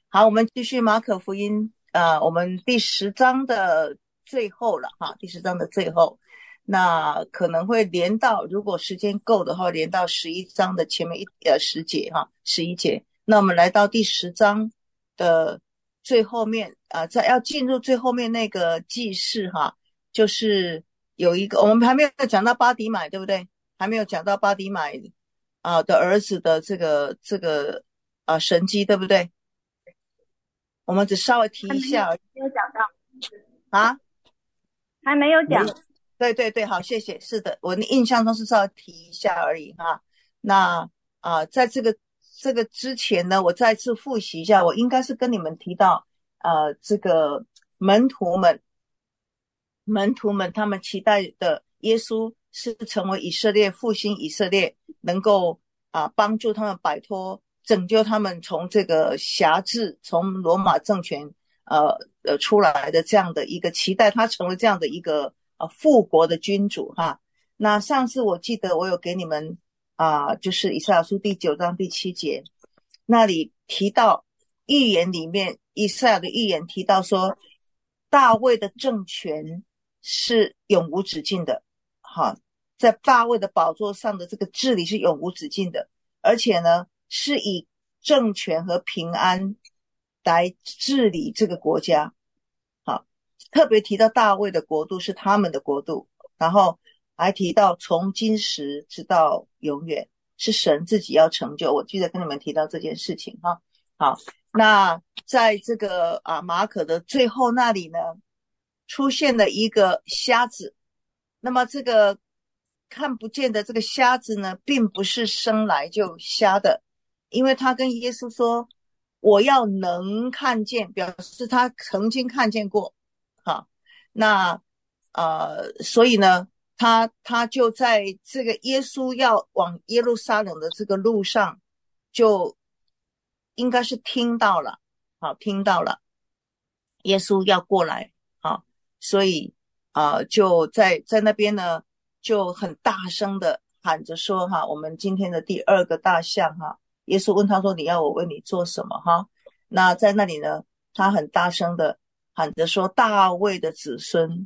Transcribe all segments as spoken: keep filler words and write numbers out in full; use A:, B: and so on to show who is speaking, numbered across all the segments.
A: 好，我们继续马可福音，呃，我们第十章的最后了哈，第十章的最后，那可能会连到，如果时间够的话，连到十一章的前面一呃十节哈，十一节。那我们来到第十章的最后面啊、呃，在要进入最后面那个记事哈，就是有一个我们还没有讲到巴底买，对不对？还没有讲到巴底买啊、呃、的儿子的这个这个啊、呃、神迹，对不对？我们只稍微提
B: 还没有
A: 一下而已
B: 没有讲到，
A: 啊，
B: 还没有
A: 没有，
B: 讲。
A: 对对对，好，谢谢，是的，我的印象中是稍微提一下而已哈。那啊、呃在这个这个之前呢，我再次复习一下，我应该是跟你们提到，呃，这个门徒们，门徒们他们期待的耶稣是成为以色列复兴以色列，能够啊、呃帮助他们摆脱、拯救他们从这个辖制、从罗马政权呃呃出来的这样的一个期待，他成为这样的一个呃复国的君主哈。那上次我记得我有给你们啊、呃就是以赛亚书第九章第七节那里提到预言里面，以赛亚的预言提到说，大卫的政权是永无止境的，哈，在大卫的宝座上的这个治理是永无止境的，而且呢，是以政权和平安来治理这个国家，好，特别提到大卫的国度是他们的国度，然后还提到从今时直到永远是神自己要成就，我记得跟你们提到这件事情哈。好，那在这个啊马可的最后那里呢，出现了一个瞎子。那么这个看不见的这个瞎子呢，并不是生来就瞎的，因为他跟耶稣说：“我要能看见”，表示他曾经看见过。好，那呃，所以呢，他他就在这个耶稣要往耶路撒冷的这个路上，就应该是听到了，好，听到了耶稣要过来，好，所以啊、呃就在在那边呢，就很大声的喊着说哈，我们今天的第二个大项哈，耶稣问他说：“你要我为你做什么？”哈，那在那里呢，他很大声的喊着说：“大卫的子孙，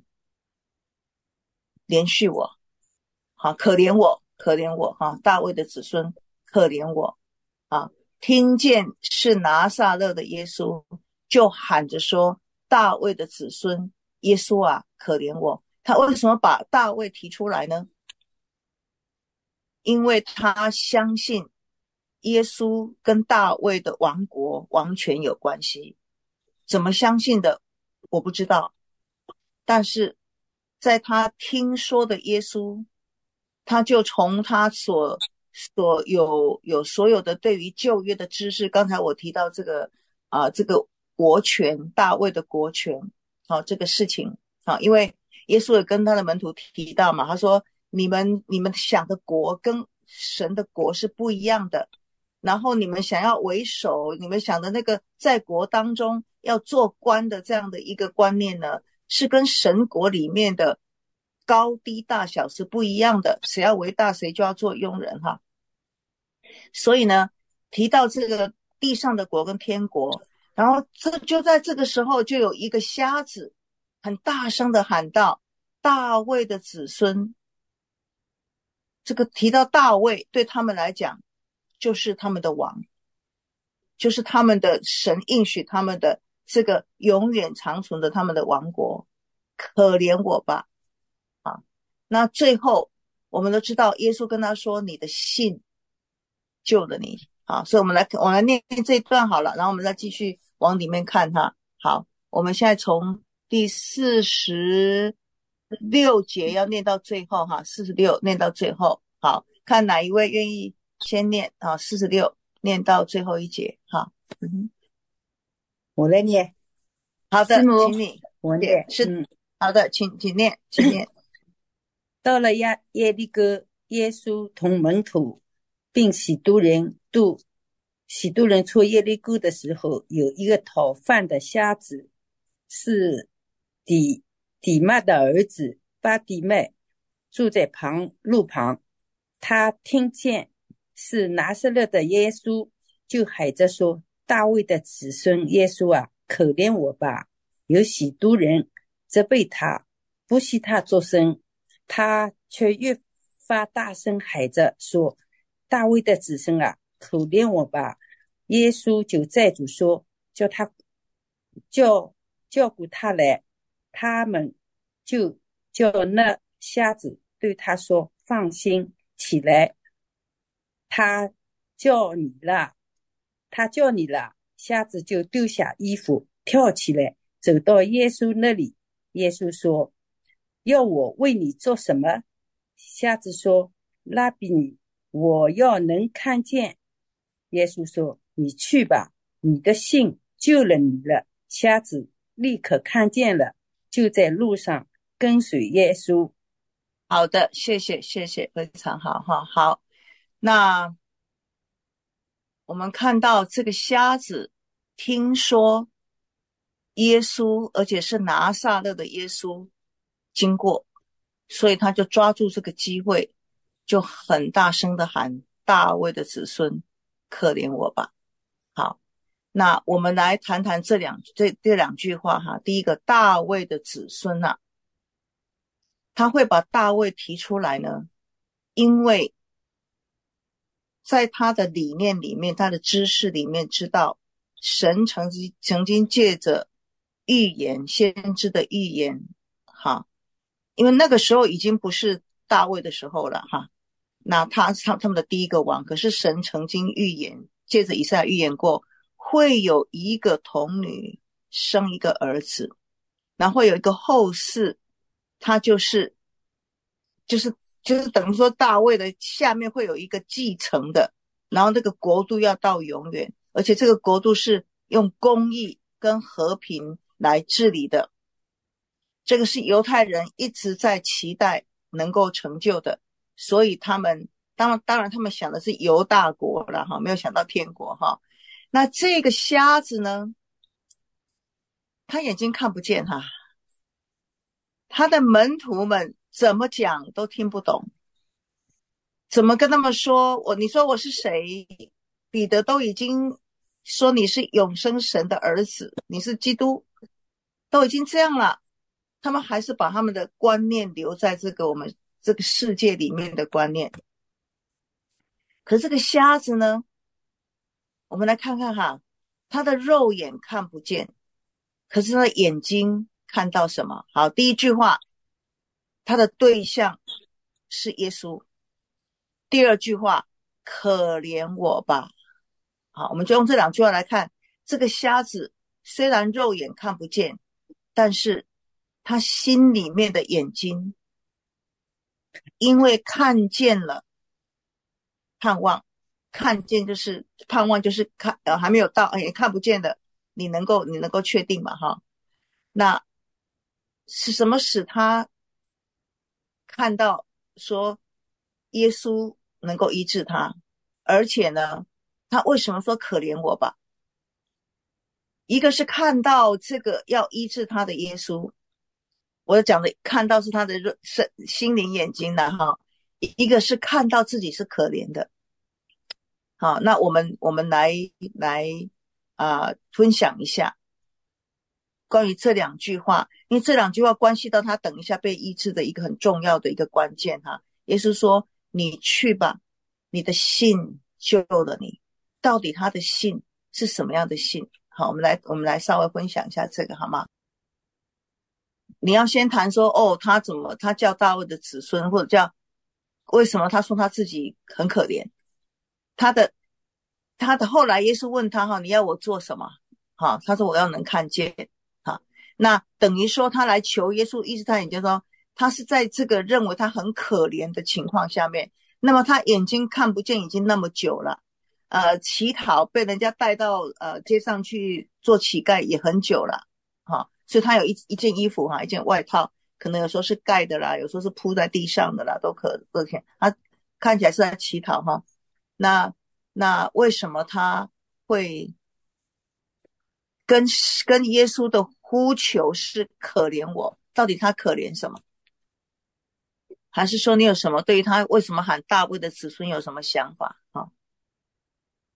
A: 连续我，好，可怜我，可怜我，哈，大卫的子孙，可怜我。”啊，听见是拿撒勒的耶稣，就喊着说：大卫的子孙，耶稣啊，可怜我。他为什么把大卫提出来呢？因为他相信耶稣跟大卫的王国王权有关系。怎么相信的，我不知道。但是在他听说的耶稣，他就从他所所有有所有的对于旧约的知识，刚才我提到这个啊、呃这个国权，大卫的国权，好、这个事情，好、因为耶稣也跟他的门徒提到嘛，他说你们你们想的国跟神的国是不一样的，然后你们想要为首，你们想的那个在国当中要做官的这样的一个观念呢，是跟神国里面的高低大小是不一样的，谁要为大谁就要做佣人哈。所以呢，提到这个地上的国跟天国，然后这就在这个时候就有一个瞎子很大声的喊道：大卫的子孙。这个提到大卫对他们来讲就是他们的王，就是他们的神应许他们的这个永远长存的他们的王国，可怜我吧。啊，那最后我们都知道耶稣跟他说：你的信救了你。好，所以我们来我们来念这一段好了，然后我们再继续往里面看哈。好，我们现在从第四十六节要念到最后哈，四十六念到最后。好，看哪一位愿意先念啊？四十六念到最后一节。好，嗯，
C: 我来念。
A: 好的，
B: 师母，
A: 请你
C: 我念。
A: 念。是
C: 嗯，
A: 好的，请请念，请念。
C: 到了耶耶利哥，耶稣同门徒并许多人渡许多人出耶利哥的时候，有一个讨饭的瞎子，是底底麦的儿子巴底麦，住在旁路旁。他听见是拿撒勒的耶稣，就喊着说： 大卫的子孙耶稣啊，可怜我吧！有许多人责备他，不许他作声，他却越发大声喊着说：大卫的子孙啊，可怜我吧！耶稣就再主说，叫他叫叫过他来，他们就叫那瞎子对他说：放心起来，他叫你了，他叫你了。瞎子就丢下衣服，跳起来，走到耶稣那里。耶稣说：要我为你做什么？瞎子说：拉比你，我要能看见。耶稣说：你去吧，你的信救了你了。瞎子立刻看见了，就在路上跟随耶稣。
A: 好的，谢谢谢谢，非常好哈。好，那我们看到这个瞎子听说耶稣，而且是拿撒勒的耶稣经过，所以他就抓住这个机会，就很大声的喊：大卫的子孙，可怜我吧。好，那我们来谈谈这两这这两句话哈。第一个，大卫的子孙啊，他会把大卫提出来呢，因为在他的理念里面，他的知识里面知道神曾经曾经借着预言，先知的预言哈，因为那个时候已经不是大卫的时候了哈，那他是他他们的第一个王，可是神曾经预言，借着以赛亚预言过，会有一个童女生一个儿子，然后有一个后嗣，他就是就是就是等于说大卫的下面会有一个继承的，然后这个国度要到永远，而且这个国度是用公义跟和平来治理的，这个是犹太人一直在期待能够成就的，所以他们当然当然他们想的是犹大国了哈，没有想到天国哈。那这个瞎子呢，他眼睛看不见哈，他的门徒们怎么讲都听不懂，怎么跟他们说我你说我是谁？彼得都已经说你是永生神的儿子，你是基督，都已经这样了，他们还是把他们的观念留在这个我们这个世界里面的观念。可是这个瞎子呢，我们来看看哈，他的肉眼看不见，可是他的眼睛看到什么？好，第一句话，他的对象是耶稣。第二句话，可怜我吧。好，我们就用这两句话来看，这个瞎子虽然肉眼看不见，但是他心里面的眼睛因为看见了，盼望，看见就是盼望，就是看呃还没有到也看不见的，你能够你能够确定嘛哈？那是什么使他看到说耶稣能够医治他？而且呢，他为什么说可怜我吧？一个是看到这个要医治他的耶稣，我讲的看到是他的心灵眼睛的哈，一个是看到自己是可怜的。好，那我们我们来来啊、呃、分享一下关于这两句话，因为这两句话关系到他等一下被医治的一个很重要的一个关键哈。耶稣说：“你去吧，你的信救了你。”到底他的信是什么样的信？好，我们来我们来稍微分享一下这个好吗？你要先谈说哦，他怎么他叫大卫的子孙，或者叫为什么他说他自己很可怜？他的他的后来耶稣问他哈，你要我做什么？好，他说我要能看见。好，那等于说他来求耶稣医治他眼睛，说他是在这个认为他很可怜的情况下面，那么他眼睛看不见已经那么久了，呃，乞讨被人家带到呃街上去做乞丐也很久了，哈，所以他有一一件衣服哈，一件外套，可能有时候是盖的啦，有时候是铺在地上的啦，都可都可以。他看起来是在乞讨哈，那那为什么他会跟跟耶稣的呼求是可怜我？到底他可怜什么？还是说你有什么对于他为什么喊大卫的子孙有什么想法啊？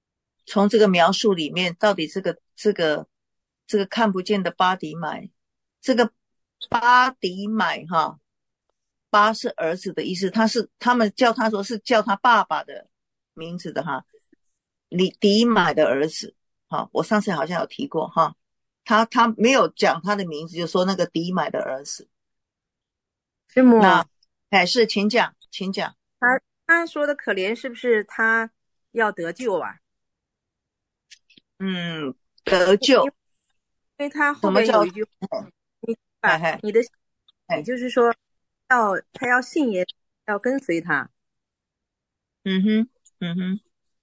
A: 从这个描述里面，到底这个这个这个看不见的巴迪买，这个巴迪买哈，巴是儿子的意思，他是他们叫他说是叫他爸爸的名字的哈，李迪买的儿子，哈，我上次好像有提过哈，他他没有讲他的名字，就说那个迪买的儿子。
D: 师母，
A: 那哎是，请讲，请讲。
D: 他他说的可怜是不是他要得救啊？
A: 嗯，得救，
D: 因为他后
A: 什么叫
D: 面有一句，你把
A: 哎哎
D: 你的，
A: 哎
D: 也就是说，要他要信耶，要跟随他。
A: 嗯哼嗯哼，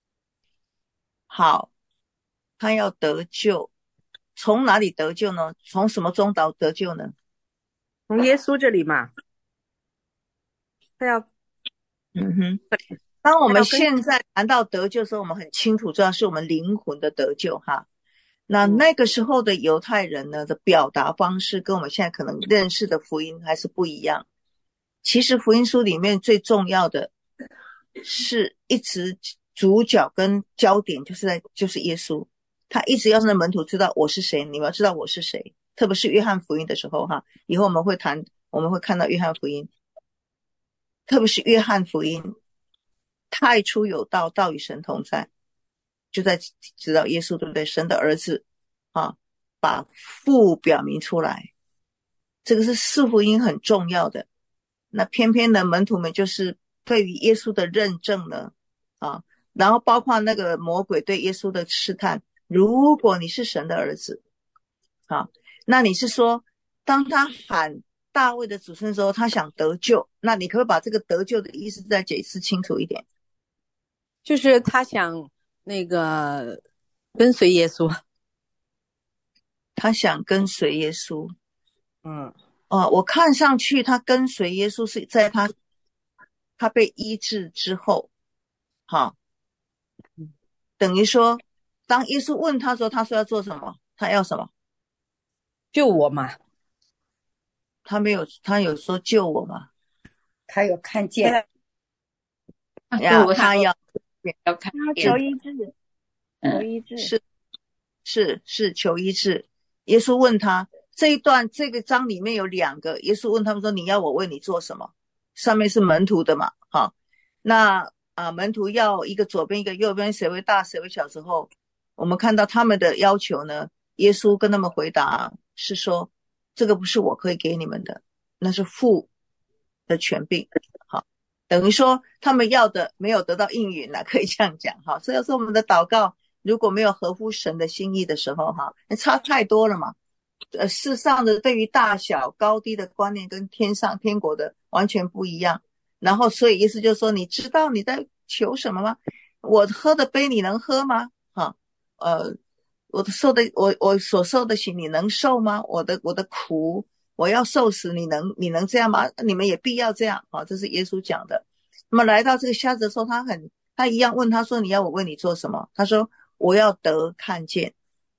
A: 好，他要得救，从哪里得救呢？从什么中得得救呢？
D: 从耶稣这里嘛，他要
A: 嗯哼，当我们
D: 他要跟
A: 现在谈到得救的时候，我们很清楚知道是我们灵魂的得救哈。那
D: 嗯
A: 那个时候的犹太人呢的表达方式跟我们现在可能认识的福音还是不一样。其实福音书里面最重要的是一直主角跟焦点就是在就是耶稣，他一直要让门徒知道我是谁，你们要知道我是谁。特别是约翰福音的时候哈，以后我们会谈，我们会看到约翰福音，特别是约翰福音，太初有道，道与神同在，就在知道耶稣对不对？神的儿子啊，把父表明出来，这个是四福音很重要的。那偏偏呢，门徒们就是对于耶稣的认证呢，啊，然后包括那个魔鬼对耶稣的试探，如果你是神的儿子，啊，那你是说，当他喊大卫的子孙的时候，他想得救，那你可不可以把这个得救的意思再解释清楚一点？
D: 就是他想那个跟随耶稣。
A: 他想跟随耶稣。
D: 嗯，
A: 哦，我看上去他跟随耶稣是在他他被医治之后，哈，等于说，当耶稣问他说，他说要做什么，他要什么？
D: 救我嘛。
A: 他没有，他有说救我吗？
C: 他有看见，
A: 呀，他要
C: 要看
B: 他
C: 见
B: 求医治，求
C: 嗯
B: 医治。
A: 是是是求医治。耶稣问他这一段这个章里面有两个，耶稣问他们说：“你要我为你做什么？”上面是门徒的嘛，哈，那啊门徒要一个左边一个右边，谁为大谁为小之后，我们看到他们的要求呢，耶稣跟他们回答是说：“这个不是我可以给你们的，那是父的权柄。”好，等于说他们要的没有得到应允了，可以这样讲哈。所以说我们的祷告如果没有合乎神的心意的时候哈，差太多了嘛。呃，世上的对于大小高低的观念跟天上天国的完全不一样。然后所以意思就是说，你知道你在求什么吗？我喝的杯你能喝吗？哈，呃，我受的我我所受的刑你能受吗？我的我的苦我要受死，你能你能这样吗？你们也必要这样啊，这是耶稣讲的。那么来到这个瞎子的时候，他很他一样问他说：“你要我为你做什么？”他说：“我要得看见。”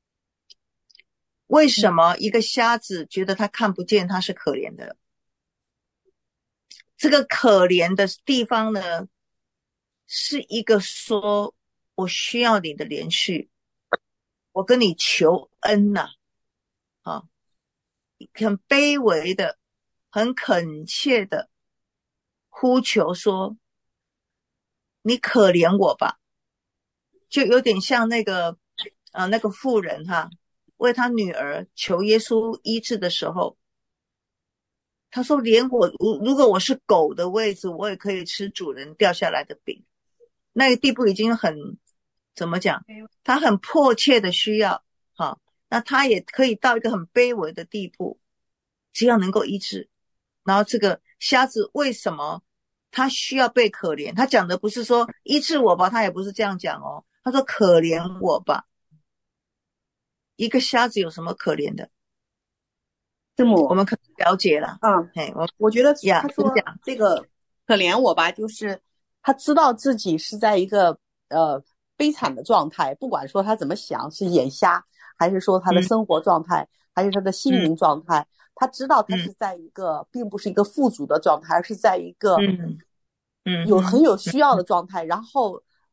A: 为什么一个瞎子觉得他看不见，他是可怜的？这个可怜的地方呢，是一个说我需要你的连续，我跟你求恩呐、啊，啊，很卑微的，很恳切的呼求说，你可怜我吧，就有点像那个呃那个妇人哈，为他女儿求耶稣医治的时候，他说连我如如果我是狗的位置，我也可以吃主人掉下来的饼。那个地步已经很怎么讲，他很迫切的需要，好，那他也可以到一个很卑微的地步，只要能够医治。然后这个瞎子为什么他需要被可怜？他讲的不是说医治我吧，他也不是这样讲哦，他说可怜我吧。一个瞎子有什么可怜的？
E: 师母，
A: 我们可以了解了。
E: 嗯，
A: 嘿，我
E: 我觉得
A: 呀
E: 他说
A: 真讲
E: 这个可怜我吧，就是他知道自己是在一个呃悲惨的状态，不管说他怎么想，是眼瞎，还是说他的生活状态，还是他的心灵状态，他知道他是在一个并不是一个富足的状态，而是在一个
A: 嗯嗯
E: 有很有需要的状态，然后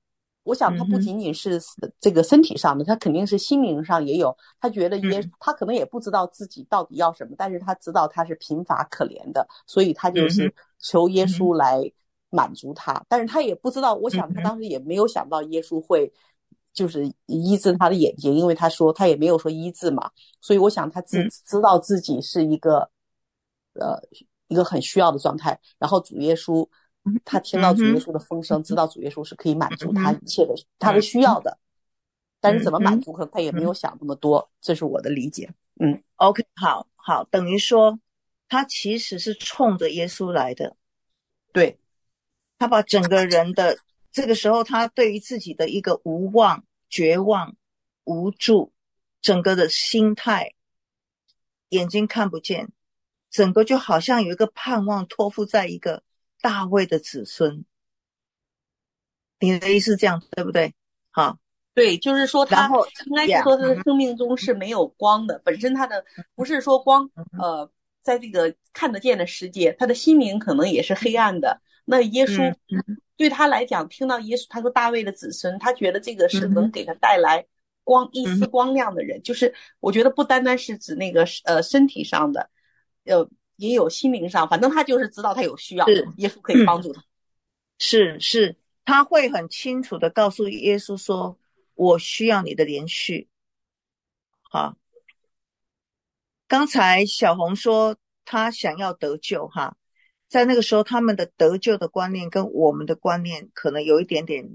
E: 我想他不仅仅是这个身体上的，他肯定是心灵上也有。他觉得耶，他可能也不知道自己到底要什么，但是他知道他是贫乏可怜的，所以他就是求耶稣来满足他。但是他也不知道，我想他当时也没有想到耶稣会就是医治他的眼睛，因为他说他也没有说医治嘛，所以我想他自知道自己是一个呃一个很需要的状态，然后主耶稣。他听到主耶稣的风声，知道主耶稣是可以满足他一切的他的需要的，但是怎么满足可能他也没有想那么多，这是我的理解。嗯
A: OK， 好好，等于说他其实是冲着耶稣来的。
E: 对，
A: 他把整个人的这个时候他对于自己的一个无望、绝望、无助，整个的心态眼睛看不见，整个就好像有一个盼望托付在一个大卫的子孙。你的意思这样对不对？好，
E: 对，就是说他应该是说他的生命中是没有光的，
A: yeah,
E: 本身他的不是说光呃，在这个看得见的世界，他的心灵可能也是黑暗的。那耶稣对他来讲，听到耶稣他说大卫的子孙，他觉得这个是能给他带来光一丝光亮的人，就是我觉得不单单是指那个呃身体上的，呃也有心灵上，反正他就是知道他有需要，耶稣可以帮助他。
A: 是是，他会很清楚的告诉耶稣说，我需要你的连续。好，刚才小红说他想要得救哈，在那个时候他们的得救的观念跟我们的观念可能有一点点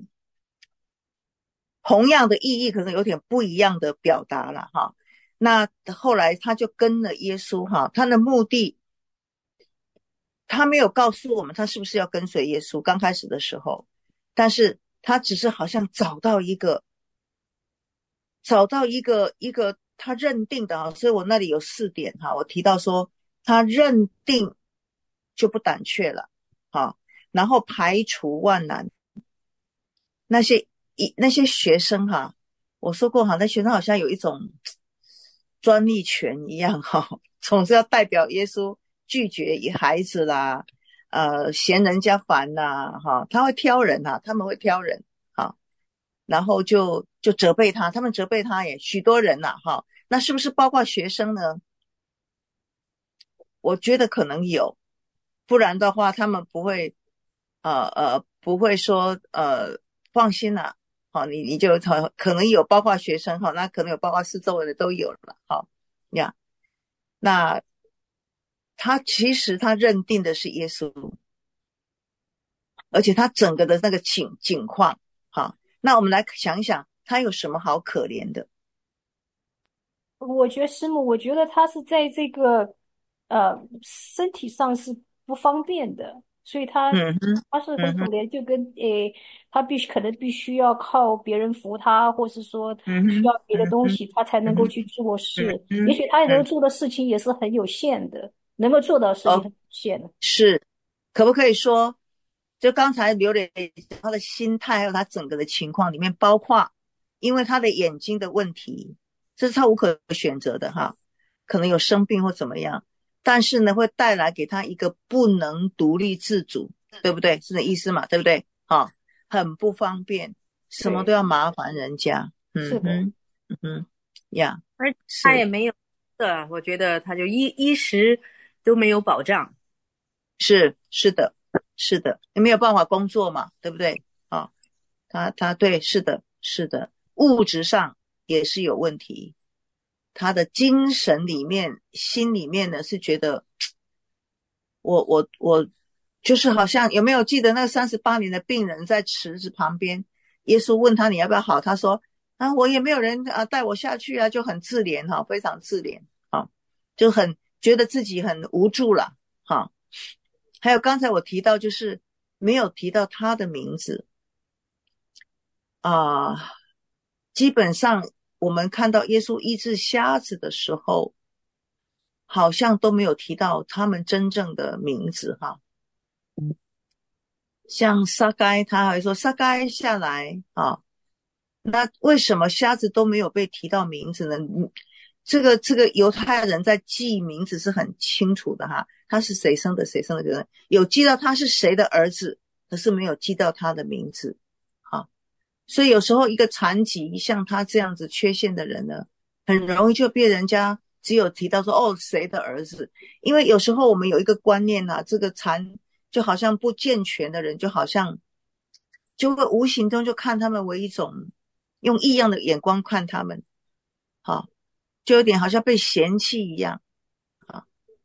A: 同样的意义，可能有点不一样的表达了哈。那后来他就跟了耶稣哈，他的目的他没有告诉我们他是不是要跟随耶稣，刚开始的时候，但是他只是好像找到一个找到一个一个他认定的啊，所以我那里有四点哈，我提到说他认定就不胆怯了啊，然后排除万难。那些那些学生哈，我说过哈，那学生好像有一种专利权一样哈，总是要代表耶稣拒绝孩子啦，呃，嫌人家烦啦，哈，他会挑人啊，他们会挑人啊，然后就就责备他，他们责备他也许多人呐，哈，那是不是包括学生呢？我觉得可能有，不然的话他们不会，呃呃，不会说呃放心啦，好，你你就可能有包括学生哈，那可能有包括四周围的都有了，好呀，那。他其实他认定的是耶稣，而且他整个的那个景景况，好，那我们来想一想，他有什么好可怜的？
F: 我觉得师母，我觉得他是在这个呃身体上是不方便的，所以他、
A: 嗯、
F: 他是很可怜，就跟诶他必须可能必须要靠别人扶他，或是说需要别的东西，他才能够去做事。也许他能够做的事情也是很有限的。能够做到的事情很有限的、哦、
A: 是，可不可以说，就刚才刘磊他的心态还有他整个的情况里面，包括因为他的眼睛的问题，这是他无可选择的哈，可能有生病或怎么样，但是呢，会带来给他一个不能独立自主，对不对？是这意思嘛？对不对？哈，很不方便，什么都要麻烦人家。嗯哼，嗯哼，呀，
D: 而他也没有的，我觉得他就衣衣食都没有保障。
A: 是是的，是的，也没有办法工作嘛，对不对？啊、哦，他他对，是的，是的，物质上也是有问题，他的精神里面、心里面呢是觉得，我我我就是好像有没有记得那个三十八年的病人在池子旁边，耶稣问他你要不要好，他说啊我也没有人啊带我下去啊，就很自怜哈、哦，非常自怜啊、哦，就很觉得自己很无助了哈。哦，还有刚才我提到就是没有提到他的名字啊、呃，基本上我们看到耶稣医治瞎子的时候，好像都没有提到他们真正的名字哈。像撒该他还说撒该下来啊，那为什么瞎子都没有被提到名字呢？这个这个犹太人在记名字是很清楚的哈，他是谁生的谁生的人，有记到他是谁的儿子，可是没有记到他的名字。好， 所以有时候一个残疾像他这样子缺陷的人呢，很容易就被人家只有提到说哦谁的儿子，因为有时候我们有一个观念啊，这个残就好像不健全的人，就好像就会无形中就看他们为一种用异样的眼光看他们，好，就有点好像被嫌弃一样啊。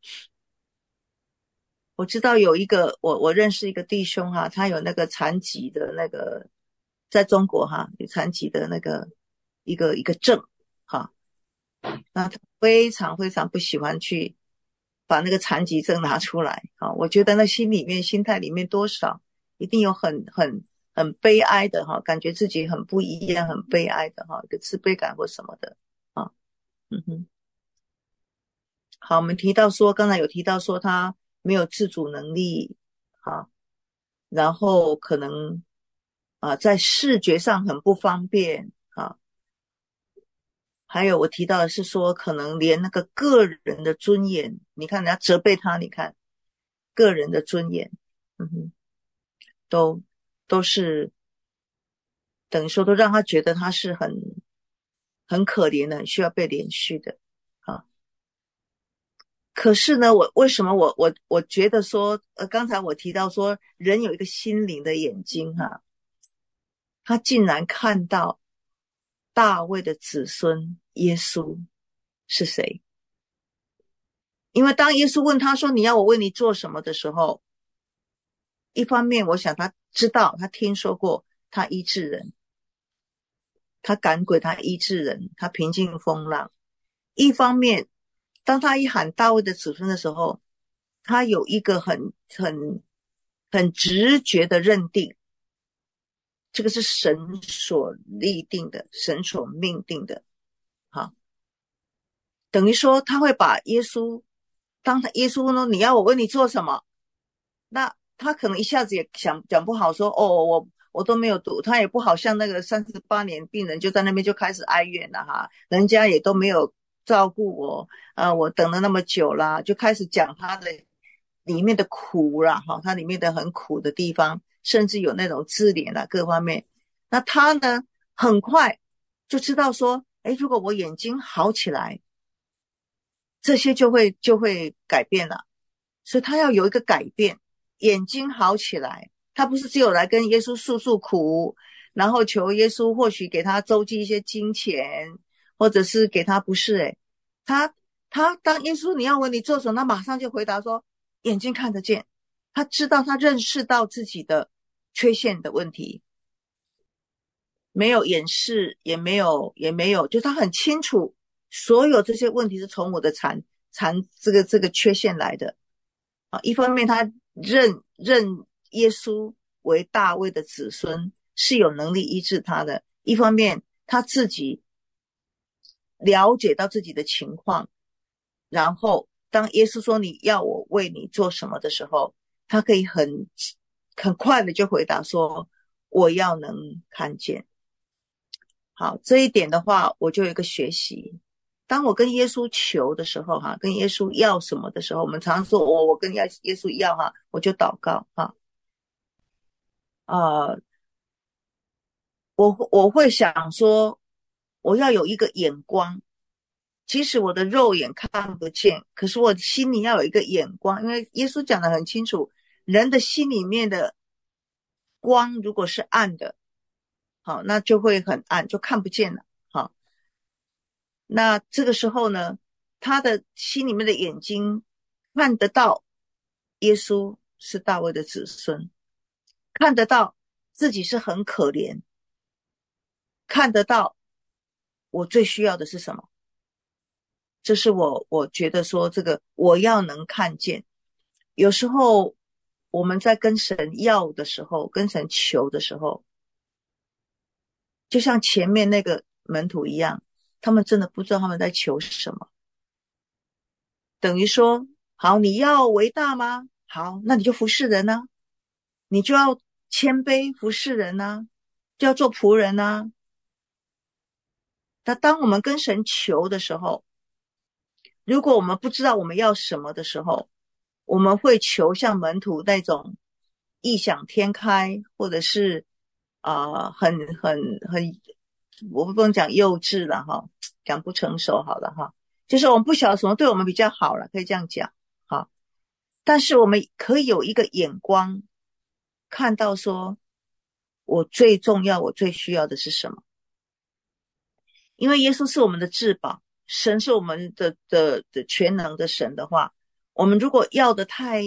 A: 我知道有一个我我认识一个弟兄哈、啊，他有那个残疾的那个在中国哈、啊、有残疾的那个一个一个证哈、啊，那他非常非常不喜欢去把那个残疾证拿出来啊。我觉得那心里面心态里面多少一定有很很很悲哀的哈、啊，感觉自己很不一样很悲哀的哈、啊，一个自卑感或什么的啊。嗯哼，好，我们提到说刚才有提到说他没有自主能力啊，然后可能啊在视觉上很不方便啊，还有我提到的是说可能连那个个人的尊严，你看人家责备他，你看个人的尊严，嗯哼，都都是等于说都让他觉得他是很很可怜的，很需要被怜恤的啊。可是呢，我为什么我我我觉得说，呃，刚才我提到说，人有一个心灵的眼睛哈、啊，他竟然看到大卫的子孙耶稣是谁？因为当耶稣问他说：“你要我为你做什么？”的时候，一方面我想他知道，他听说过他医治人，他赶鬼，他医治人，他平静风浪。一方面，当他一喊大卫的子孙的时候，他有一个很很很直觉的认定，这个是神所立定的，神所命定的。好，等于说他会把耶稣，当他耶稣呢，你要我为你做什么？那他可能一下子也想讲不好说，哦，我我都没有读，他也不好像那个三十八年病人就在那边就开始哀怨了哈，人家也都没有照顾我，呃，我等了那么久啦，就开始讲他的里面的苦啦，哈，他里面的很苦的地方，甚至有那种自怜啦各方面。那他呢，很快就知道说，诶，如果我眼睛好起来，这些就会就会改变了，所以他要有一个改变，眼睛好起来。他不是只有来跟耶稣诉诉苦，然后求耶稣或许给他周济一些金钱，或者是给他不是诶，他他当耶稣你要为你做什么，他马上就回答说眼睛看得见，他知道他认识到自己的缺陷的问题，没有掩饰，也没有也没有，就他很清楚所有这些问题是从我的残残这个这个缺陷来的啊。一方面他认认耶稣为大卫的子孙是有能力医治他的，一方面他自己了解到自己的情况，然后当耶稣说你要我为你做什么的时候，他可以很很快的就回答说我要能看见。好，这一点的话我就有一个学习，当我跟耶稣求的时候哈，跟耶稣要什么的时候，我们常常说我、哦、我跟耶稣要哈，我就祷告哈，呃，我我会想说我要有一个眼光，即使我的肉眼看不见，可是我心里要有一个眼光，因为耶稣讲得很清楚，人的心里面的光如果是暗的，好，那就会很暗，就看不见了。好，那这个时候呢，他的心里面的眼睛看得到耶稣是大卫的子孙，看得到自己是很可怜，看得到我最需要的是什么。这是我我觉得说这个我要能看见。有时候我们在跟神要的时候，跟神求的时候，就像前面那个门徒一样，他们真的不知道他们在求什么。等于说，好，你要伟大吗？好，那你就服侍人啊，你就要谦卑服侍人啊，就要做仆人啊。那当我们跟神求的时候，如果我们不知道我们要什么的时候，我们会求像门徒那种异想天开，或者是啊、呃，很很很，我不能讲幼稚了哈，讲不成熟好了哈，就是我们不晓得什么对我们比较好了，可以这样讲哈。但是我们可以有一个眼光，看到说，我最重要，我最需要的是什么？因为耶稣是我们的至宝，神是我们的的的全能的神的话，我们如果要的太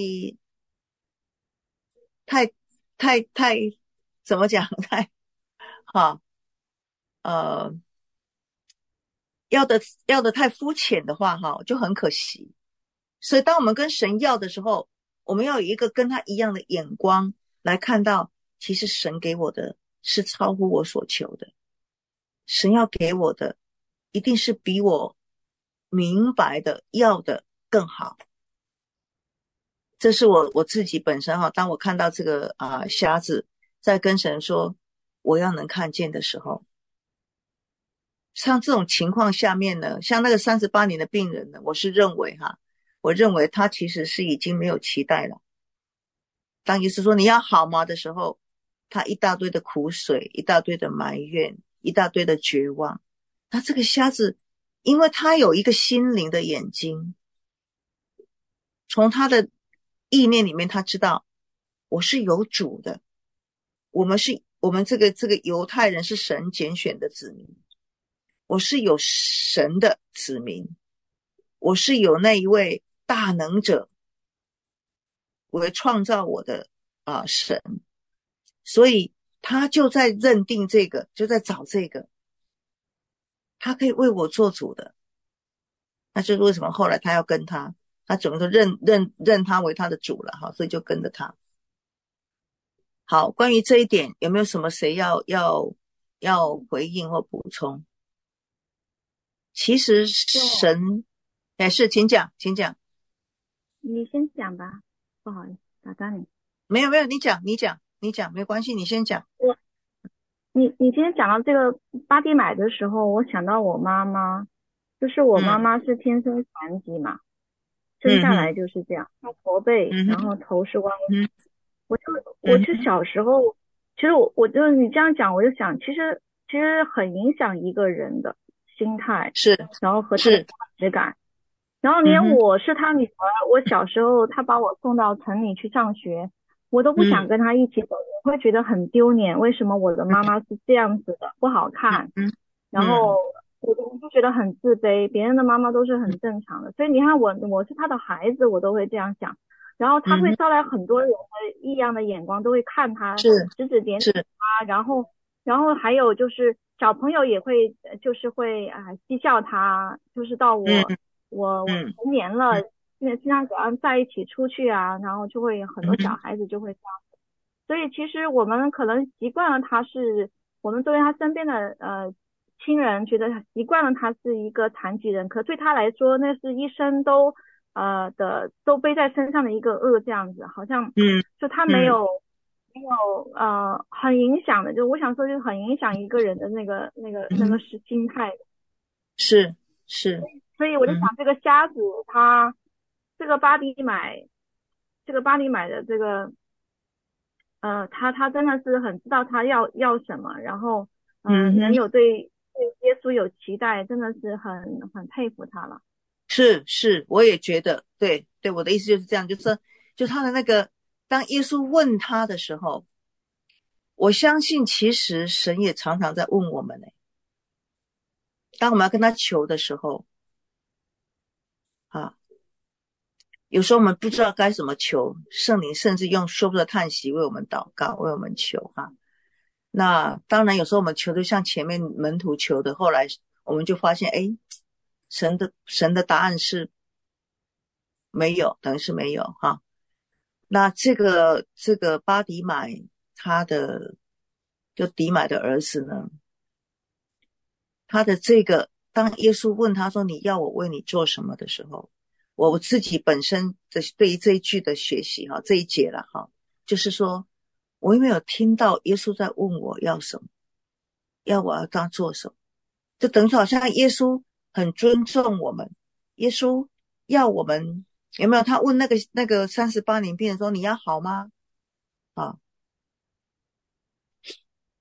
A: 太太太怎么讲？太哈呃要的要的太肤浅的话哈，就很可惜。所以当我们跟神要的时候，我们要有一个跟他一样的眼光来看到，其实神给我的是超乎我所求的，神要给我的一定是比我明白的要的更好。这是我我自己本身哈，当我看到这个啊、呃、瞎子在跟神说我要能看见的时候，像这种情况下面呢，像那个三十八年的病人呢，我是认为哈，我认为他其实是已经没有期待了。当耶稣说你要好吗的时候，他一大堆的苦水，一大堆的埋怨，一大堆的绝望。那这个瞎子，因为他有一个心灵的眼睛，从他的意念里面，他知道我是有主的，我们是我们这个这个犹太人是神拣选的子民，我是有神的子民，我是有那一位大能者为创造我的啊、呃、神，所以他就在认定这个，就在找这个，他可以为我做主的。那就是为什么后来他要跟他，他整个都认认认他为他的主了哈，所以就跟着他。好，关于这一点有没有什么谁要要要回应或补充？其实神，哎，是，请讲，请讲。
B: 你先讲吧，不好意思打断你。
A: 没有没有，你讲你讲你讲，没关系，你先讲。
B: 我，你你今天讲到这个巴蒂买的时候，我想到我妈妈，就是我妈妈是天生残疾嘛，嗯、生下来就是这样，她驼背，嗯、然后头是弯弯。嗯、我就我就小时候，嗯、其实我我就你这样讲，我就想，其实其实很影响一个人的心态，
A: 是，
B: 然后和他的价值感。然后连我是他女儿，嗯、我小时候他把我送到城里去上学，我都不想跟他一起走，嗯、我会觉得很丢脸。为什么我的妈妈是这样子的，不好看？嗯、然后我就觉得很自卑，别人的妈妈都是很正常的。所以你看我，我是他的孩子，我都会这样想。然后他会招来很多人的异样的眼光，都会看他，指指点点他。然后，然后还有就是小朋友也会，就是会啊讥笑他，就是到我。嗯我我成年了，现在经常跟他们在一起出去啊，然后就会有很多小孩子就会这样子，所以其实我们可能习惯了他是，我们作为他身边的呃亲人，觉得习惯了他是一个残疾人，可对他来说，那是一生都呃的都背在身上的一个恶，这样子，好像嗯，就他没有、嗯、没有呃很影响的，就我想说，就很影响一个人的那个那个那个是心态，
A: 是是。
B: 所以我就想，这个瞎子他、嗯、这个巴迪买，这个巴迪买的这个，呃，他他真的是很知道他要要什么，然后嗯、呃，能有对对耶稣有期待，真的是很很佩服他了。
A: 是是，我也觉得，对对，我的意思就是这样，就是就他的那个，当耶稣问他的时候，我相信其实神也常常在问我们呢。当我们要跟他求的时候。啊，有时候我们不知道该怎么求，圣灵甚至用说不出的叹息为我们祷告，为我们求哈、啊。那当然，有时候我们求的像前面门徒求的，后来我们就发现，哎，神的神的答案是没有，等于是没有哈、啊。那这个这个巴迪买他的就迪买的儿子呢，他的这个。当耶稣问他说你要我为你做什么的时候，我自己本身的对于这一句的学习哈，这一节了哈，就是说我有没有听到耶稣在问我要什么，要我要他做什么，就等于好像耶稣很尊重我们，耶稣要我们有没有，他问那个那个三十八年病人说你要好吗啊？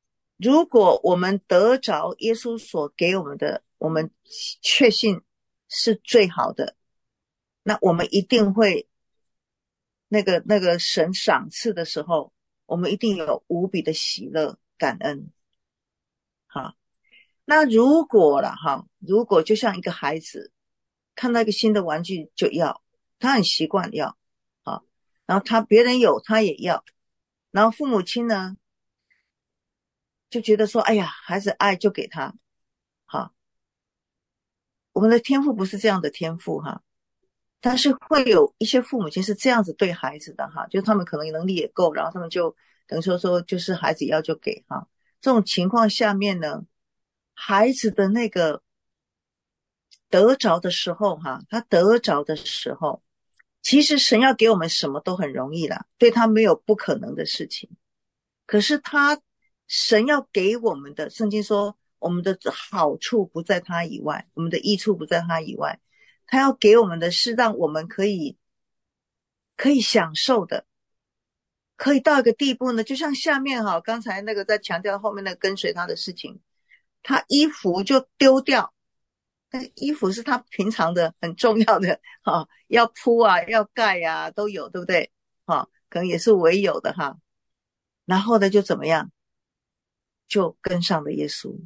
A: 如果我们得着耶稣所给我们的，我们确信是最好的，那我们一定会那个那个神赏赐的时候，我们一定有无比的喜乐感恩。好，那如果了哈，如果就像一个孩子看到一个新的玩具就要，他很习惯要，好，然后他别人有他也要，然后父母亲呢就觉得说，哎呀，孩子爱就给他，好，我们的天赋不是这样的天赋哈，但是会有一些父母亲是这样子对孩子的哈，就是他们可能能力也够，然后他们就等于说说就是孩子要就给哈，这种情况下面呢，孩子的那个得着的时候哈，他得着的时候，其实神要给我们什么都很容易啦，对他没有不可能的事情。可是他神要给我们的，圣经说我们的好处不在他以外，我们的益处不在他以外，他要给我们的是让我们可以可以享受的，可以到一个地步呢，就像下面哈，刚才那个在强调后面的跟随他的事情，他衣服就丢掉，那衣服是他平常的很重要的哈，要铺啊要盖啊都有，对不对？哈，可能也是唯有的哈。然后呢就怎么样，就跟上了耶稣。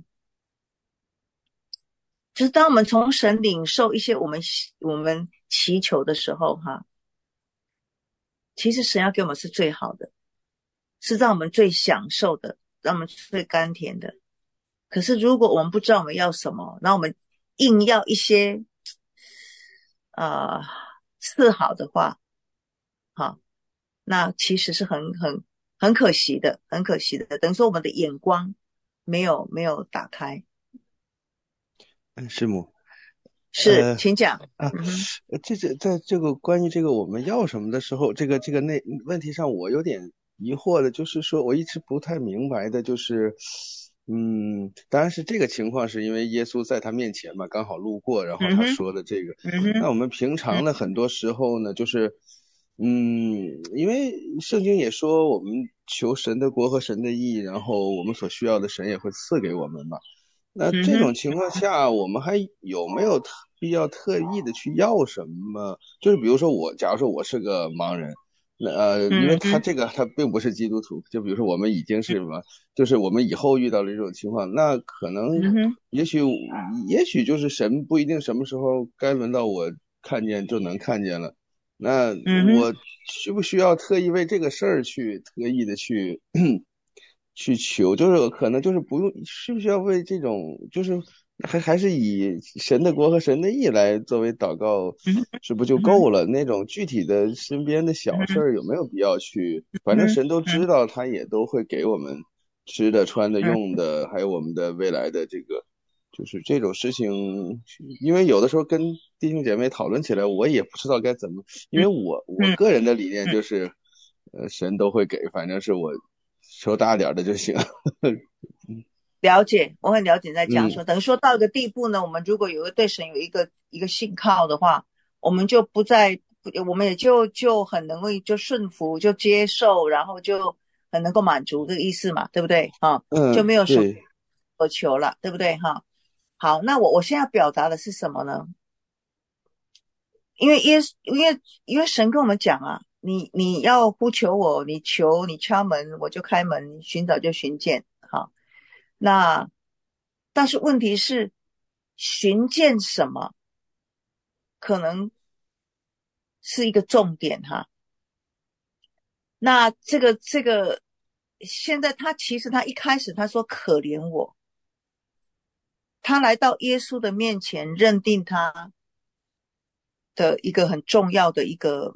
A: 就是当我们从神领受一些我们我们祈求的时候哈，其实神要给我们是最好的，是让我们最享受的，让我们最甘甜的。可是如果我们不知道我们要什么，然后我们硬要一些呃次好的话，好，那其实是很很很可惜的，很可惜的，等于说我们的眼光没有没有打开。
G: 嗯，师母，
A: 是，
G: 呃、
A: 请讲
G: 啊。
A: 嗯
G: 呃，这这在这个关于这个我们要什么的时候，这个这个那问题上，我有点疑惑的，就是说我一直不太明白的，就是，嗯，当然是这个情况是因为耶稣在他面前嘛，刚好路过，然后他说的这个。
A: 嗯、
G: 那我们平常呢，很多时候呢，就是，嗯，因为圣经也说我们求神的国和神的义，然后我们所需要的神也会赐给我们嘛。那这种情况下，我们还有没有特必要特意的去要什么？就是比如说我，假如说我是个盲人，那呃，因为他这个他并不是基督徒，就比如说我们已经是什么，就是我们以后遇到了这种情况，那可能也许也许就是神不一定什么时候该轮到我看见就能看见了，那我需不需要特意为这个事儿去特意的去去求，就是可能就是不用，需不需要为这种，就是还还是以神的国和神的义来作为祷告，是不就够了？那种具体的身边的小事儿有没有必要去？反正神都知道，他也都会给我们吃的、穿的、用的，还有我们的未来的这个，就是这种事情。因为有的时候跟弟兄姐妹讨论起来，我也不知道该怎么，因为我我个人的理念就是，呃，神都会给，反正是我求大点的就行。
A: 了解，我很了解在讲说、嗯、等于说到一个地步呢，我们如果有一个对神有一个一个信靠的话，我们就不再，我们也就就很能够就顺服，就接受，然后就很能够满足这个意思嘛，对不对啊？
G: 嗯，
A: 就没有什么所求了，对不对哈？好，那我我现在表达的是什么呢？因为耶因为因为神跟我们讲啊，你你要呼求我，你求你敲门我就开门，寻找就寻见。好，那但是问题是寻见什么可能是一个重点哈。那这个这个现在他其实他一开始他说可怜我，他来到耶稣的面前，认定他的一个很重要的一个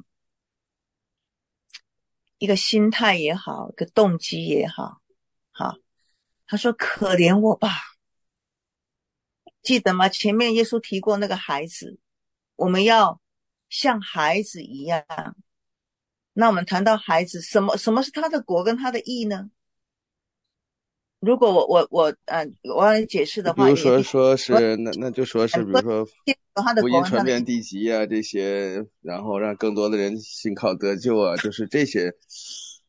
A: 一个心态也好，一个动机也好，好，他说可怜我吧。记得吗？前面耶稣提过那个孩子，我们要像孩子一样。那我们谈到孩子，什么什么是他的国跟他的义呢？如果我我我呃我要解释的话，
G: 比如说说是那那就说是比如说福音传遍地极啊这些，然后让更多的人信靠得救啊，就是这些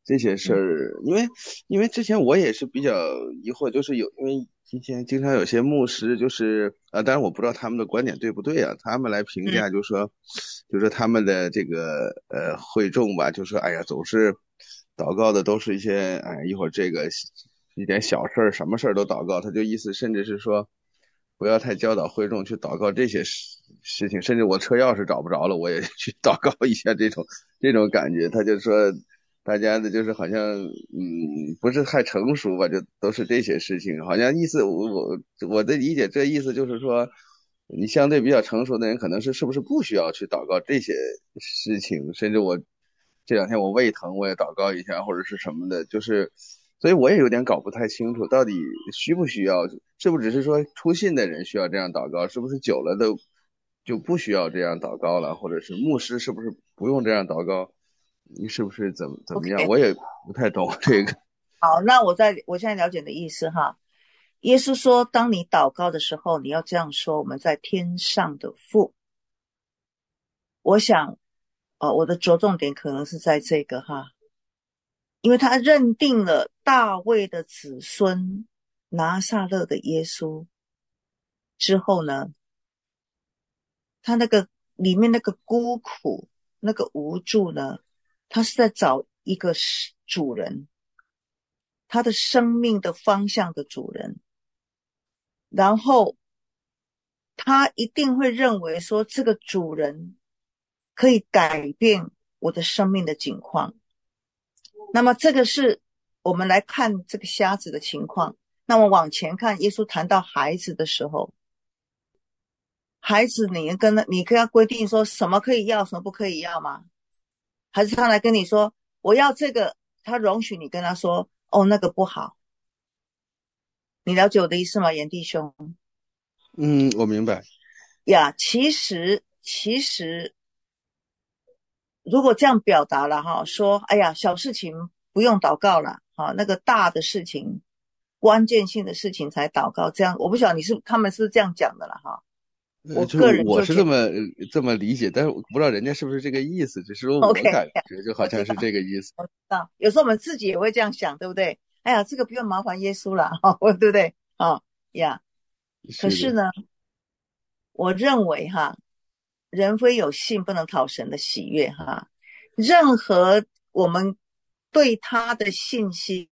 G: 这些事儿，因为因为之前我也是比较疑惑，就是有因为之前经常有些牧师就是啊，当然我不知道他们的观点对不对啊，他们来评价就是说，就是说他们的这个呃会众吧，就说哎呀总是祷告的都是一些哎一会儿这个一点小事儿，什么事儿都祷告，他就意思甚至是说不要太教导会众去祷告这些事事情，甚至我车钥匙找不着了，我也去祷告一下这种这种感觉，他就说。大家的就是好像嗯不是太成熟吧，就都是这些事情，好像意思我我我的理解这意思就是说，你相对比较成熟的人可能是是不是不需要去祷告这些事情，甚至我这两天我胃疼我也祷告一下或者是什么的，就是所以我也有点搞不太清楚到底需不需要，是不是只是说初信的人需要这样祷告，是不是久了都就不需要这样祷告了，或者是牧师是不是不用这样祷告？你是不是怎么怎么样？
A: OK，
G: 我也不太懂这个。
A: 好，那我在我现在了解你的意思哈。耶稣说，当你祷告的时候，你要这样说：我们在天上的父。我想，呃，我的着重点可能是在这个哈，因为他认定了大卫的子孙拿撒勒的耶稣之后呢，他那个里面那个孤苦、那个无助呢，他是在找一个主人，他的生命的方向的主人。然后他一定会认为说这个主人可以改变我的生命的境况。那么这个是我们来看这个瞎子的情况。那么往前看，耶稣谈到孩子的时候，孩子你跟他你跟他规定说什么可以要什么不可以要吗？还是他来跟你说我要这个，他容许你跟他说哦那个不好？你了解我的意思吗，严弟兄？
G: 嗯，我明白
A: 呀，其实其实如果这样表达了哈，说哎呀小事情不用祷告了哈，那个大的事情关键性的事情才祷告，这样我不晓得你是他们是这样讲的了哈。我
G: 就是
A: 个人
G: 我
A: 就觉得
G: 是这么这么理解，但是我不知道人家是不是这个意思，只是说我
A: OK，
G: 感觉就好像是这个意思。
A: 我知道有时候我们自己也会这样想，对不对？哎呀这个不用麻烦耶稣了哈，对不对啊呀？可是呢我认为哈，人非有信不能讨神的喜悦哈。任何我们对他的信心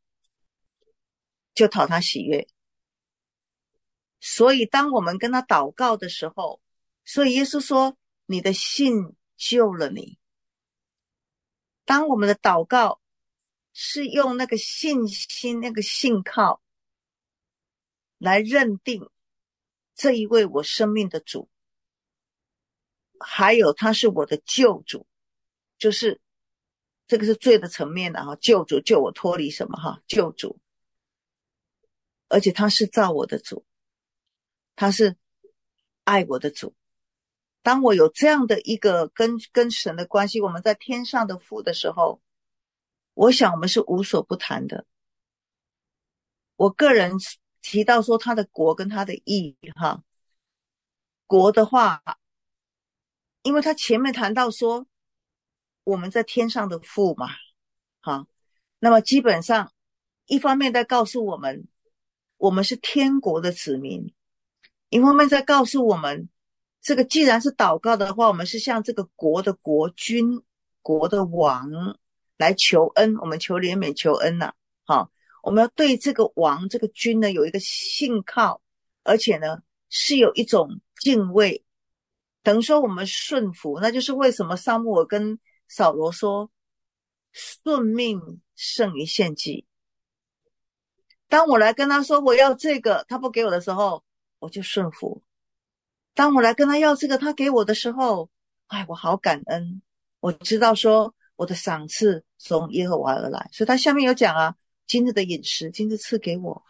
A: 就讨他喜悦。所以当我们跟他祷告的时候，所以耶稣说你的信救了你。当我们的祷告是用那个信心那个信靠来认定这一位我生命的主，还有他是我的救主，就是这个是罪的层面的哈，救主救我脱离什么哈，救主，而且他是造我的主，他是爱我的主。当我有这样的一个跟跟神的关系，我们在天上的父的时候，我想我们是无所不谈的。我个人提到说他的国跟他的义哈，国的话，因为他前面谈到说我们在天上的父嘛，哈，那么基本上一方面在告诉我们我们是天国的子民，一方面在告诉我们这个既然是祷告的话，我们是向这个国的国君国的王来求恩，我们求怜悯求恩呐、啊，我们要对这个王这个君呢有一个信靠，而且呢是有一种敬畏，等于说我们顺服。那就是为什么撒母耳跟扫罗说顺命胜于献祭。当我来跟他说我要这个，他不给我的时候，我就顺服。当我来跟他要这个，他给我的时候，哎，我好感恩。我知道说我的赏赐从耶和华而来，所以他下面有讲啊，今日的饮食，今日赐给我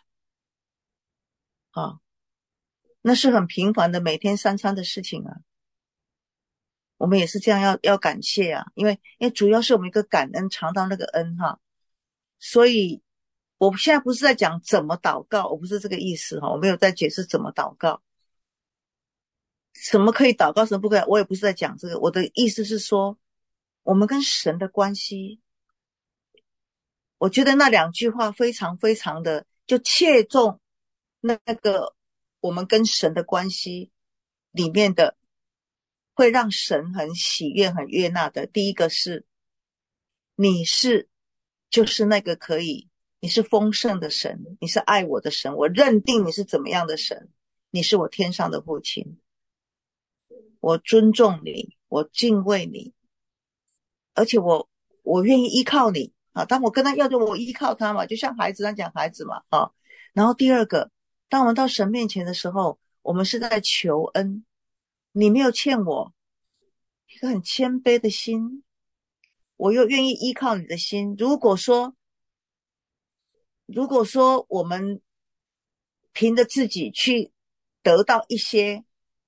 A: 啊，那是很平凡的每天三餐的事情啊。我们也是这样要要感谢啊，因为因为主要是我们一个感恩尝到那个恩哈。所以我现在不是在讲怎么祷告，我不是这个意思哈，我没有在解释怎么祷告，什么可以祷告什么不可以，我也不是在讲这个。我的意思是说我们跟神的关系我觉得那两句话非常非常的就切中那个我们跟神的关系里面的，会让神很喜悦很悦纳的。第一个是你是就是那个可以，你是丰盛的神，你是爱我的神，我认定你是怎么样的神，你是我天上的父亲，我尊重你，我敬畏你，而且我我愿意依靠你啊。当我跟他要的，我依靠他嘛，就像孩子，他讲孩子嘛啊。然后第二个，当我们到神面前的时候，我们是在求恩，你没有欠我，一个很谦卑的心，我又愿意依靠你的心。如果说如果说我们凭着自己去得到一些，